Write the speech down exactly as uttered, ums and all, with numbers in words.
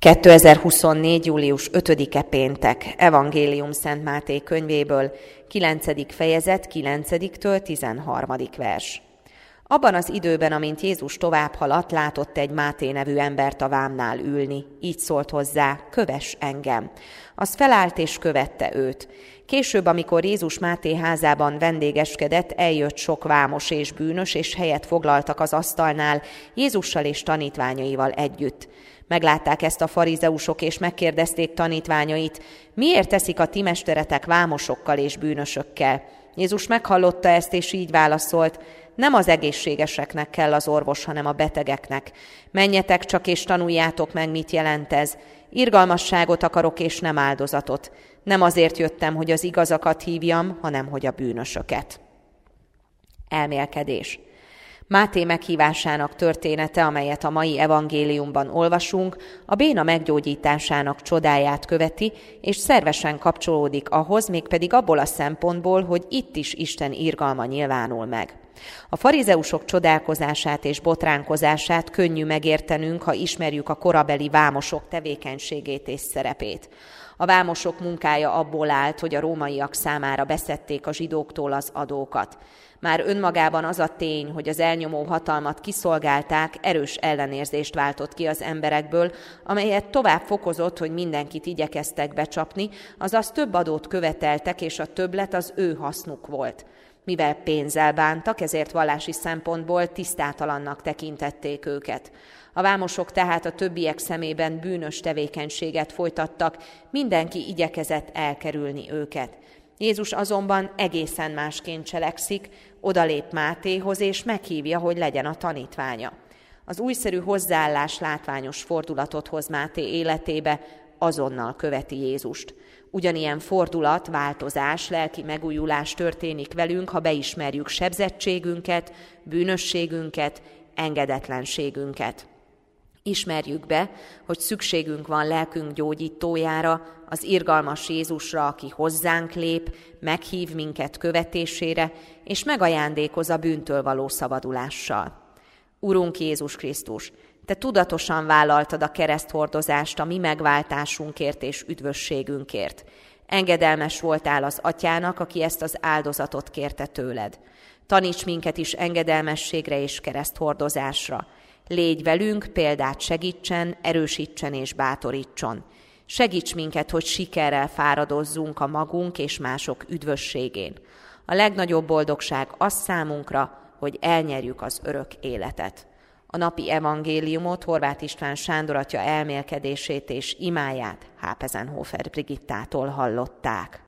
kétezer-huszonnégy. július ötödike péntek, Evangélium Szent Máté könyvéből, kilencedik fejezet, kilencediktől tizenharmadik vers. Abban az időben, amint Jézus tovább haladt, látott egy Máté nevű embert a vámnál ülni. Így szólt hozzá: kövess engem. Az felállt és követte őt. Később, amikor Jézus Máté házában vendégeskedett, eljött sok vámos és bűnös, és helyet foglaltak az asztalnál Jézussal és tanítványaival együtt. Meglátták ezt a farizeusok, és megkérdezték tanítványait: miért teszik a ti mesteretek vámosokkal és bűnösökkel? Jézus meghallotta ezt, és így válaszolt: nem az egészségeseknek kell az orvos, hanem a betegeknek. Menjetek csak, és tanuljátok meg, mit jelent ez. Irgalmasságot akarok, és nem áldozatot. Nem azért jöttem, hogy az igazakat hívjam, hanem hogy a bűnösöket. Elmélkedés. Máté meghívásának története, amelyet a mai evangéliumban olvasunk, a béna meggyógyításának csodáját követi, és szervesen kapcsolódik ahhoz, mégpedig abból a szempontból, hogy itt is Isten irgalma nyilvánul meg. A farizeusok csodálkozását és botránkozását könnyű megértenünk, ha ismerjük a korabeli vámosok tevékenységét és szerepét. A vámosok munkája abból állt, hogy a rómaiak számára beszedték a zsidóktól az adókat. Már önmagában az a tény, hogy az elnyomó hatalmat kiszolgálták, erős ellenérzést váltott ki az emberekből, amelyet tovább fokozott, hogy mindenkit igyekeztek becsapni, azaz több adót követeltek, és a többlet az ő hasznuk volt. Mivel pénzzel bántak, ezért vallási szempontból tisztátalannak tekintették őket. A vámosok tehát a többiek szemében bűnös tevékenységet folytattak, mindenki igyekezett elkerülni őket. Jézus azonban egészen másként cselekszik, odalép Mátéhoz, és meghívja, hogy legyen a tanítványa. Az újszerű hozzáállás látványos fordulatot hoz Máté életébe, azonnal követi Jézust. Ugyanilyen fordulat, változás, lelki megújulás történik velünk, ha beismerjük sebzettségünket, bűnösségünket, engedetlenségünket. Ismerjük be, hogy szükségünk van lelkünk gyógyítójára, az irgalmas Jézusra, aki hozzánk lép, meghív minket követésére, és megajándékoz a bűntől való szabadulással. Urunk Jézus Krisztus, Te tudatosan vállaltad a kereszthordozást a mi megváltásunkért és üdvösségünkért. Engedelmes voltál az Atyának, aki ezt az áldozatot kérte tőled. Taníts minket is engedelmességre és kereszthordozásra. Légy velünk, példát segítsen, erősítsen és bátorítson. Segíts minket, hogy sikerrel fáradozzunk a magunk és mások üdvösségén. A legnagyobb boldogság az számunkra, hogy elnyerjük az örök életet. A napi evangéliumot Horváth István Sándor atya elmélkedését és imáját Hápezenhofer Brigittától hallották.